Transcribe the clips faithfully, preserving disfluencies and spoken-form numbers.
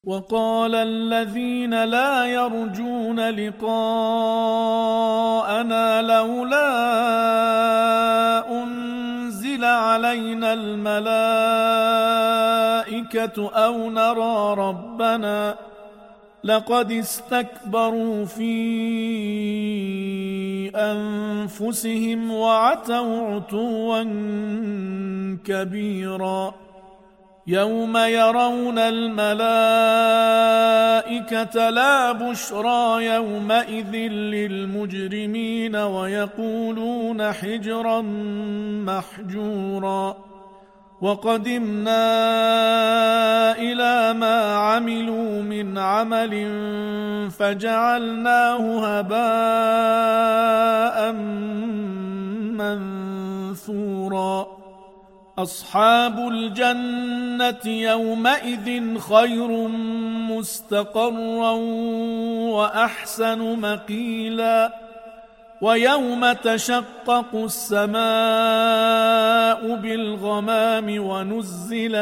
وقال الذين لا يرجون لقاءنا لولا أنزل علينا الملائكة أو نرى ربنا لقد استكبروا في أنفسهم وعتوا عتوا كبيرا يوم يرون الملائكة لا بشرى يومئذ للمجرمين ويقولون حجرا محجورا وقدمنا إلى ما عملوا من عمل فجعلناه هباء منثورا أصحاب الجنة يومئذ خير مستقرا وأحسن مقيلا ويوم تشقق السماء بالغمام ونزل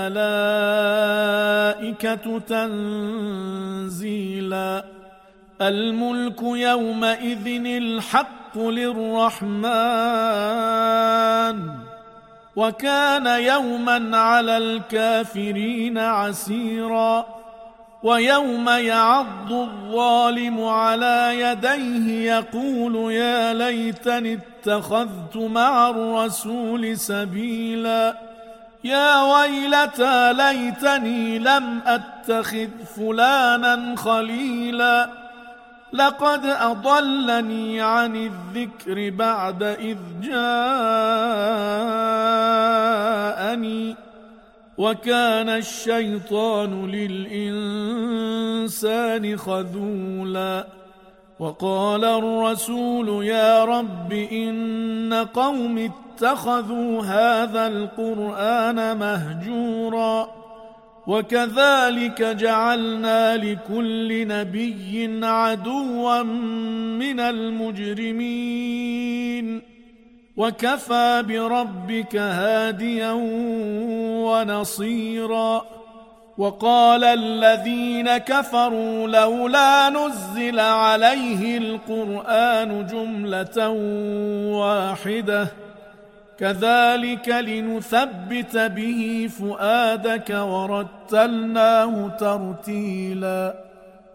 الملائكة تنزيلا الملك يومئذ الحق للرحمن وكان يوما على الكافرين عسيرا ويوم يعض الظالم على يديه يقول يا ليتني اتخذت مع الرسول سبيلا يا ويلتى ليتني لم أتخذ فلانا خليلا لقد أضلني عن الذكر بعد إذ جاءني وكان الشيطان للإنسان خذولا وقال الرسول يا رب إن قوم اتخذوا هذا القرآن مهجورا وكذلك جعلنا لكل نبي عدوا من المجرمين وكفى بربك هاديا ونصيرا وقال الذين كفروا لولا نزل عليه القرآن جملة واحدة كذلك لنثبت به فؤادك ورتلناه ترتيلا